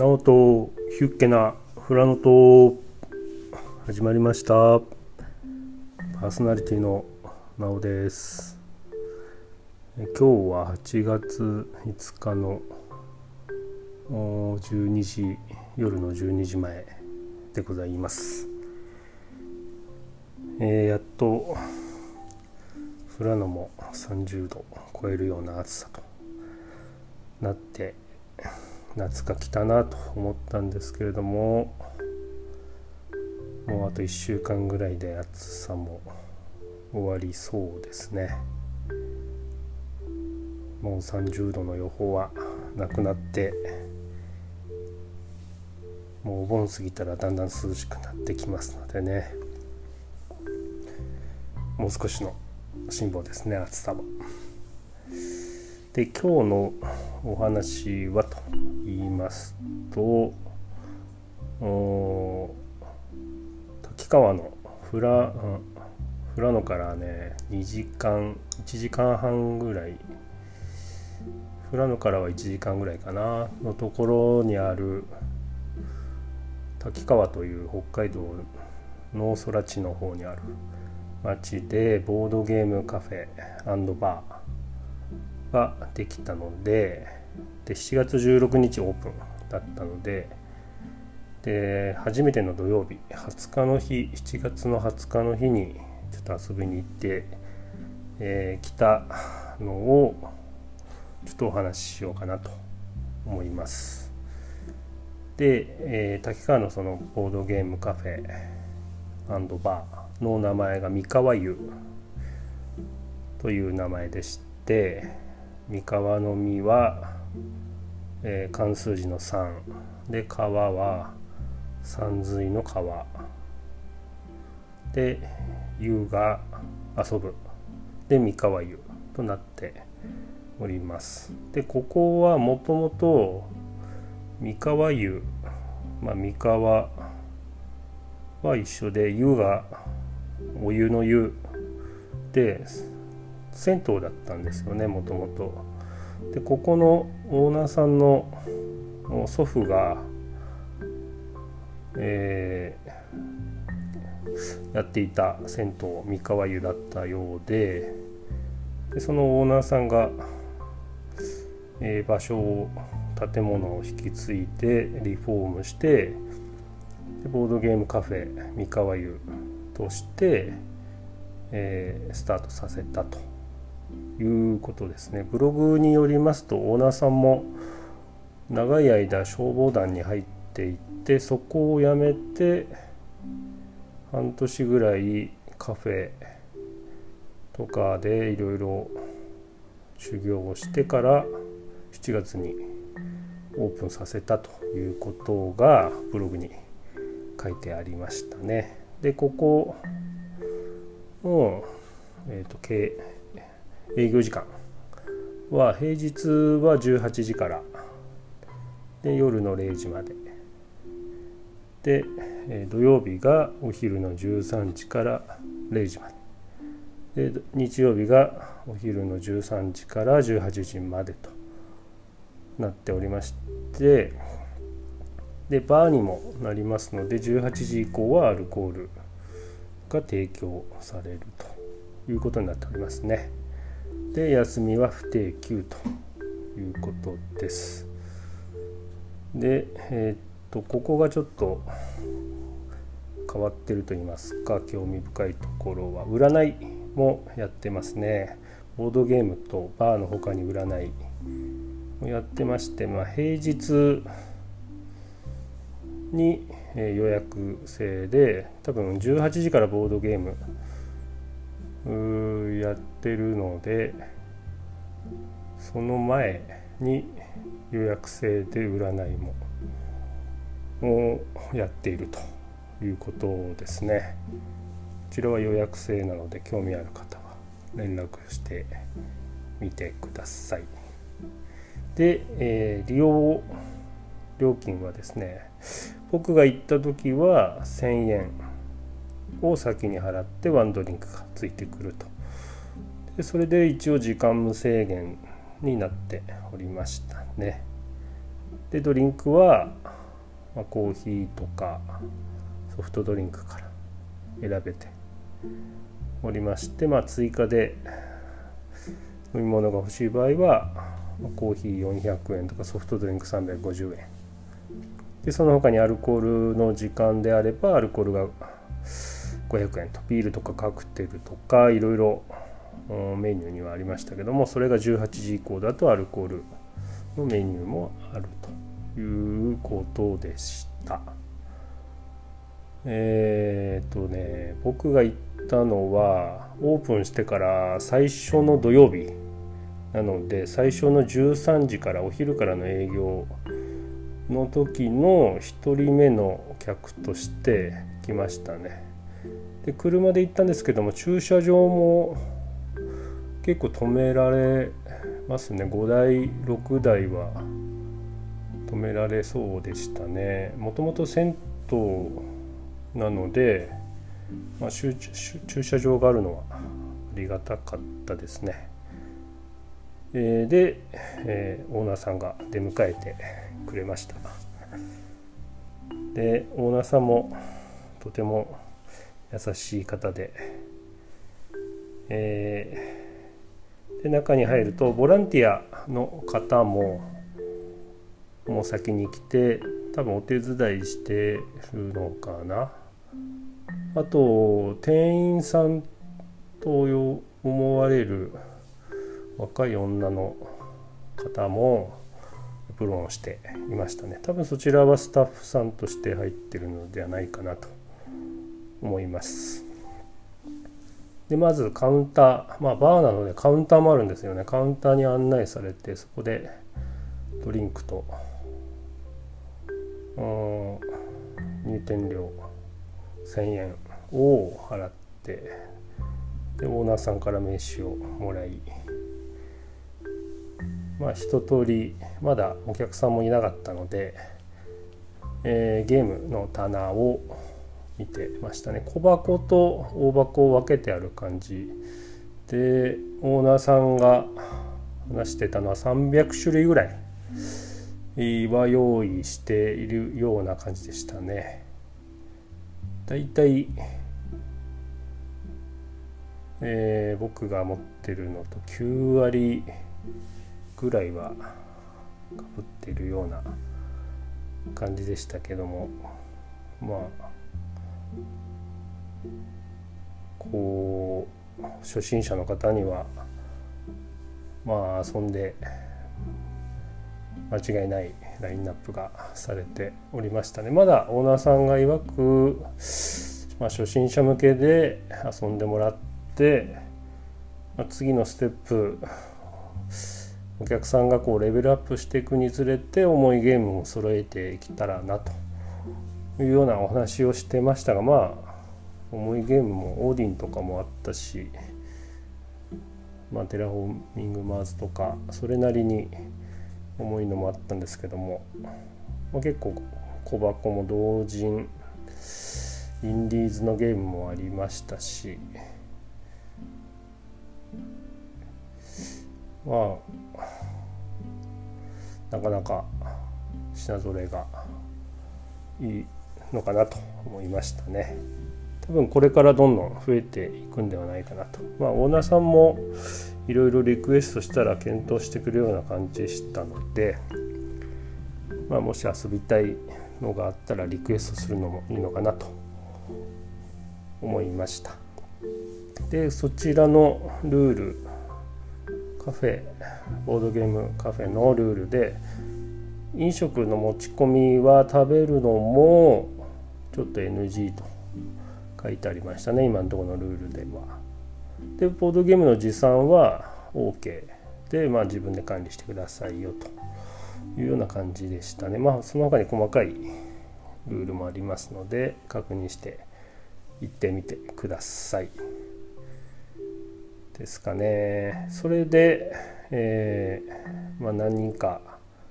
なおとヒュッケなフラノと始まりました。パーソナリティのなおです。今日は8月5日の12時夜の12時前でございます。やっと富良野も30度を超えるような暑さとなって夏が来たなと思ったんですけれども、もうあと1週間ぐらいで暑さも終わりそうですね。もう30度の予報はなくなって、もうお盆過ぎたらだんだん涼しくなってきますのでね、もう少しの辛抱ですね、暑さは。で、今日のお話はと言いますと、滝川の富良野からね1時間半ぐらい、富良野からは1時間ぐらいかなのところにある滝川という北海道の空知の方にある町でボードゲームカフェ&バーができたので、7月16日オープンだったので、初めての土曜日20日の日、7月の20日の日にちょっと遊びに行って、来たのをちょっとお話ししようかなと思います。で、滝川のそのボードゲームカフェ&バーの名前が三河湯という名前でして、三河の実は、漢数字の3で、川は山水の川で、湯が遊ぶで三河湯となっております。で、ここはもともと三河湯、三河は一緒で、湯がお湯の湯で銭湯だったんですよね、もともと。で、ここのオーナーさんの祖父が、やっていた銭湯三河湯だったようで、そのオーナーさんが、場所を建物を引き継いでリフォームして、ボードゲームカフェ三河湯として、スタートさせたということですね。ブログによりますと、オーナーさんも長い間消防団に入っていて、そこを辞めて半年ぐらいカフェとかでいろいろ修行をしてから7月にオープンさせたということがブログに書いてありましたね。で、ここの、営業時間は平日は18時からで夜の0時までで、土曜日がお昼の13時から0時までで、日曜日がお昼の13時から18時までとなっておりまして、でバーにもなりますので、18時以降はアルコールが提供されるということになっておりますね。で、休みは不定休ということです。で、ここがちょっと変わってると言いますか、興味深いところは占いもやってますね。ボードゲームとバーの他に占いもやってまして、平日に予約制で、多分18時からボードゲームやってるので、その前に予約制で占いもやっているということですね。こちらは予約制なので、興味ある方は連絡してみてください。で、料金はですね、僕が行った時は1000円を先に払ってワンドリンクがついてくると。で、それで一応時間無制限になっておりましたね。 でドリンクは、コーヒーとかソフトドリンクから選べておりまして、追加で飲み物が欲しい場合はコーヒー400円とかソフトドリンク350円で、その他にアルコールの時間であればアルコールが500円と、ビールとかカクテルとかいろいろメニューにはありましたけども、それが18時以降だとアルコールのメニューもあるということでした。僕が行ったのはオープンしてから最初の土曜日なので、最初の13時からお昼からの営業の時の1人目の客として来ましたね。で車で行ったんですけども、駐車場も結構止められますね。5台6台は止められそうでしたね。もともと銭湯なので、駐車場があるのはありがたかったですね。で、オーナーさんが出迎えてくれました。でオーナーさんもとても優しい方で、で中に入るとボランティアの方もう先に来て、多分お手伝いしてるのかな。あと店員さんと思われる若い女の方もエプロンをしていましたね。多分そちらはスタッフさんとして入ってるのではないかなと思います。でまずカウンター、バーなのでカウンターもあるんですよね。カウンターに案内されて、そこでドリンクと入店料1000円を払って、でオーナーさんから名刺をもらい、一通りまだお客さんもいなかったので、ゲームの棚を見てましたね。小箱と大箱を分けてある感じで、オーナーさんが話してたのは300種類ぐらいは用意しているような感じでしたね。だいたい僕が持ってるのと9割ぐらいはかぶっているような感じでしたけども、こう初心者の方には遊んで間違いないラインナップがされておりましたね。まだオーナーさんが曰く、初心者向けで遊んでもらって、次のステップお客さんがレベルアップしていくにつれて重いゲームを揃えていけたらなというようなお話をしてましたが、重いゲームもオーディンとかもあったし、テラフォーミングマーズとかそれなりに重いのもあったんですけども、結構小箱も同人インディーズのゲームもありましたし、なかなか品揃えがいいのかなと思いましたね。多分これからどんどん増えていくんではないかなと。オーナーさんもいろいろリクエストしたら検討してくれるような感じでしたので、もし遊びたいのがあったらリクエストするのもいいのかなと思いました。でそちらのルール、ボードゲームカフェのルールで、飲食の持ち込みは食べるのもちょっと NG と書いてありましたね、今のところのルールでは。でボードゲームの持参は OK で、自分で管理してくださいよというような感じでしたね。その他に細かいルールもありますので確認して行ってみてくださいですかね。それで、何人か、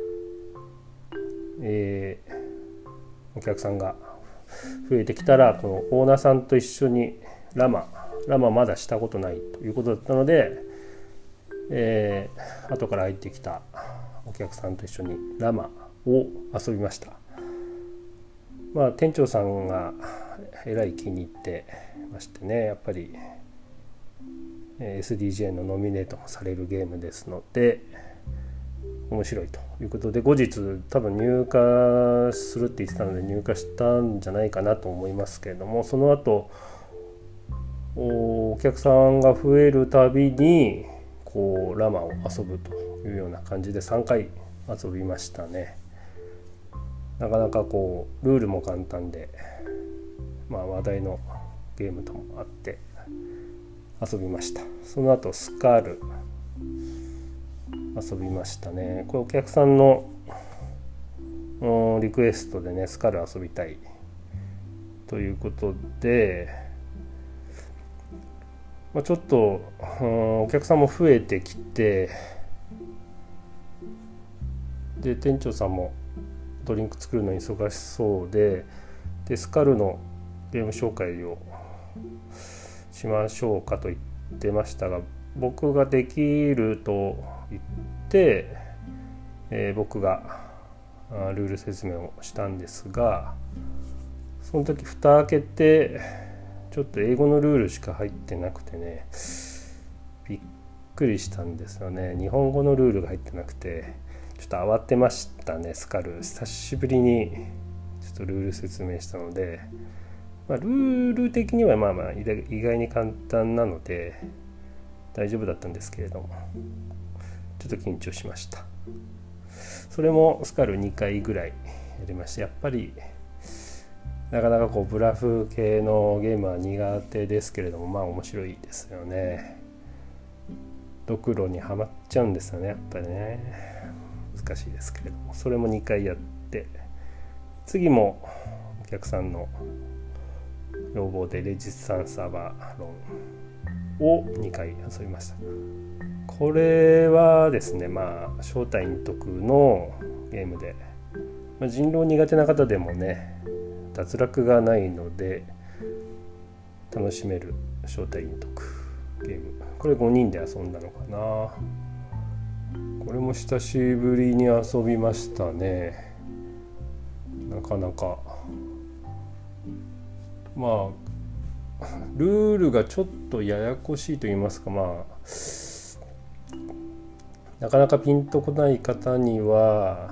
お客さんが増えてきたら、このオーナーさんと一緒にラマまだしたことないということだったので、後から入ってきたお客さんと一緒にラマを遊びました。店長さんがえらい気に入ってましてね、やっぱり SDJ のノミネートもされるゲームですので面白いということで、後日多分入荷するって言ってたので入荷したんじゃないかなと思いますけれども、その後お客さんが増えるたびにラマを遊ぶというような感じで3回遊びましたね。なかなかルールも簡単で、話題のゲームともあって遊びました。その後スカル遊びましたね。これお客さんのリクエストでね、スカル遊びたいということで、ちょっとお客さんも増えてきて、で店長さんもドリンク作るのに忙しそうで、スカルのゲーム紹介をしましょうかと言ってましたが、僕ができると言って、僕がルール説明をしたんですが、その時蓋開けてちょっと英語のルールしか入ってなくてね、びっくりしたんですよね。日本語のルールが入ってなくてちょっと慌てましたね。スカル久しぶりにちょっとルール説明したので、ルール的には意外に簡単なので大丈夫だったんですけれども、ちょっと緊張しました。それもスカル2回ぐらいやりました。やっぱりなかなかブラフ系のゲームは苦手ですけれども、面白いですよね。ドクロにはまっちゃうんですよね、やっぱりね。難しいですけれども、それも2回やって、次もお客さんの要望でレジスタンスアバロンを2回遊びました。これはですね、正体隠匿のゲームで、人狼苦手な方でもね、脱落がないので楽しめる正体隠匿ゲーム。これ5人で遊んだのかな。これも久しぶりに遊びましたね。なかなかルールがちょっとややこしいと言いますか、なかなかピンとこない方には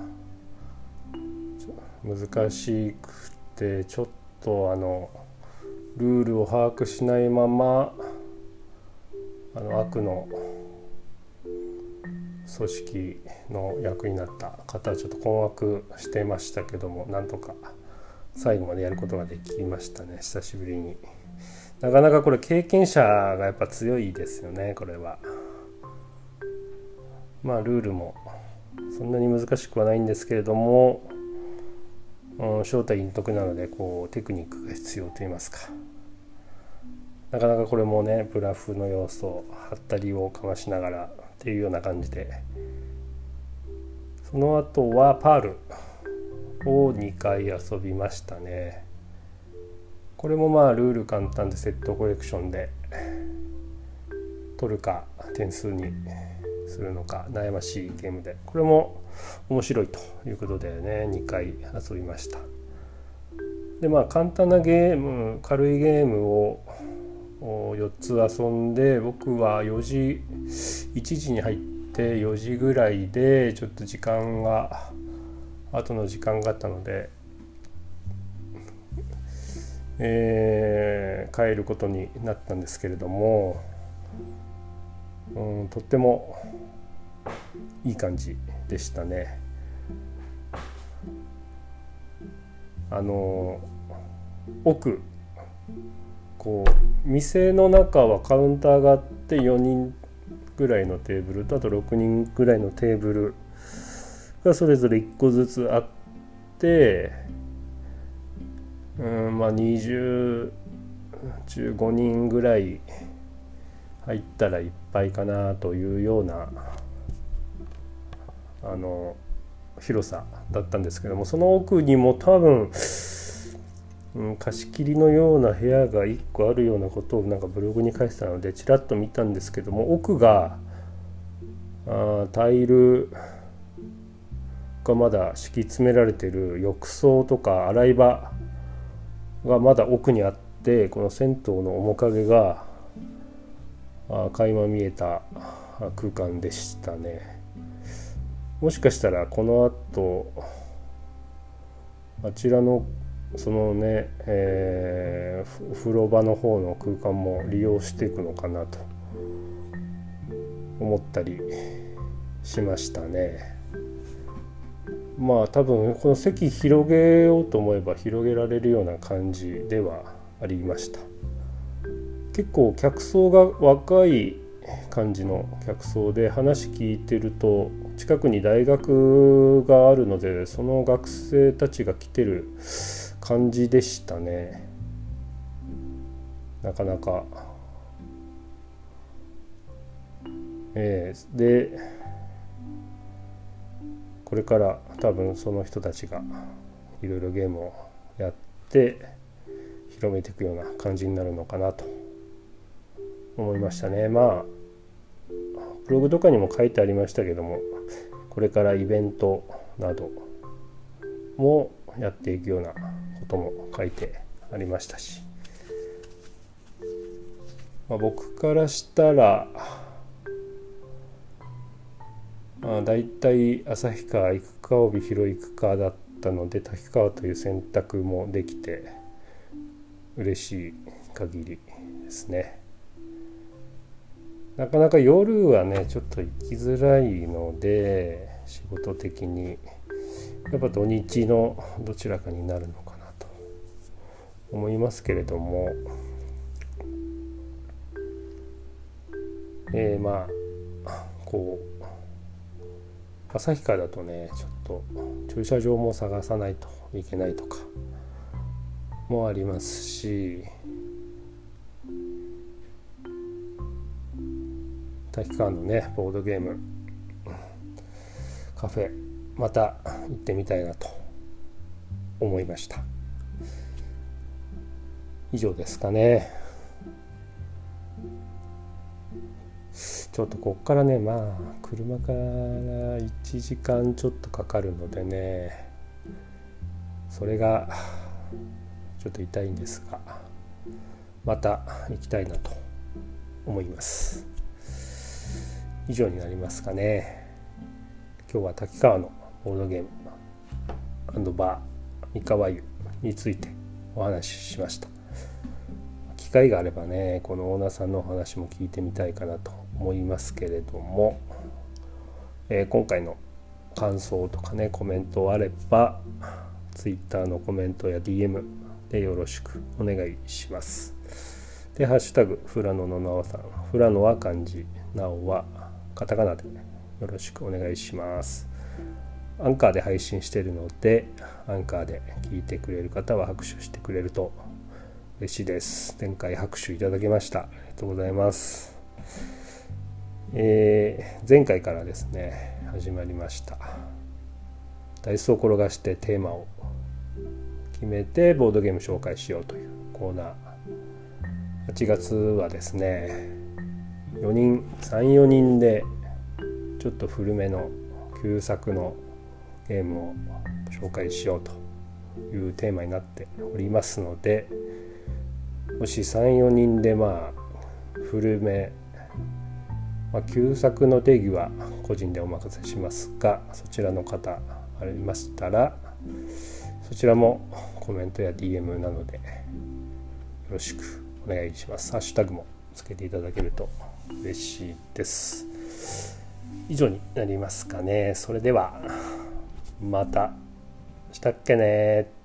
難しくて、ちょっとルールを把握しないまま悪の組織の役になった方はちょっと困惑してましたけども、なんとか最後までやることができましたね。久しぶりに。なかなかこれ経験者がやっぱ強いですよね。これはルールもそんなに難しくはないんですけれども、正体隠匿なのでテクニックが必要といいますか、なかなかこれもね、ブラフの要素、ハったりをかましながらっていうような感じで、その後はパールを2回遊びましたね。これもルール簡単でセットコレクションで取るか点数にするのか悩ましいゲームで、これも面白いということでね、2回遊びました。で簡単なゲーム、軽いゲームを4つ遊んで、僕は1時に入って4時ぐらいでちょっと後の時間があったので、帰ることになったんですけれども、とってもいい感じでしたね。奥店の中はカウンターがあって、4人ぐらいのテーブルとあと6人ぐらいのテーブルがそれぞれ1個ずつあって、20、15人ぐらい入ったらいっぱいかなというような広さだったんですけども、その奥にも多分、貸し切りのような部屋が1個あるようなことをブログに書いてたのでちらっと見たんですけども、奥がタイルがまだ敷き詰められている浴槽とか洗い場がまだ奥にあって、この銭湯の面影が垣間見えた空間でしたね。もしかしたらこの後あちらのそのね、風呂場の方の空間も利用していくのかなと思ったりしましたね。まあ多分この席広げようと思えば広げられるような感じではありました。結構客層が若い感じの客層で、話聞いてると近くに大学があるのでその学生たちが来てる感じでしたね。なかなかでこれから多分その人たちがいろいろゲームをやって広めていくような感じになるのかなと思いましたね。まあブログとかにも書いてありましたけども、これからイベントなどもやっていくようなことも書いてありましたし、僕からしたらだいたい旭川行くか帯広行くかだったので、滝川という選択もできて嬉しい限りですね。なかなか夜はねちょっと行きづらいので、仕事的にやっぱ土日のどちらかになるのかなと思いますけれども、まあこう旭川だとねちょっと駐車場も探さないといけないとかもありますし、滝川のねボードゲームカフェまた行ってみたいなと思いました。以上ですかね。ちょっとこっからね車から1時間ちょっとかかるのでね、それがちょっと痛いんですが、また行きたいなと思います。以上になりますかね。今日は滝川のボードゲーム&バー三河湯についてお話ししました。機会があればねこのオーナーさんのお話も聞いてみたいかなと思いますけれども、今回の感想とかねコメントあれば Twitter のコメントや DM でよろしくお願いします。でハッシュタグフラノのなおさん、フラノは漢字、なおはカタカナでよろしくお願いします。アンカーで配信しているので、アンカーで聞いてくれる方は拍手してくれると嬉しいです。前回拍手いただきました。ありがとうございます。前回からですね始まりましたダイスを転がしてテーマを決めてボードゲーム紹介しようというコーナー。8月はですね3-4人でちょっと古めの旧作のゲームを紹介しようというテーマになっておりますので、もし 3-4 人で古め、旧作の定義は個人でお任せしますが、そちらの方ありましたらそちらもコメントや DM なのでよろしくお願いします。ハッシュタグもつけていただけると嬉しいです。以上になりますかね。それではまたしたっけね。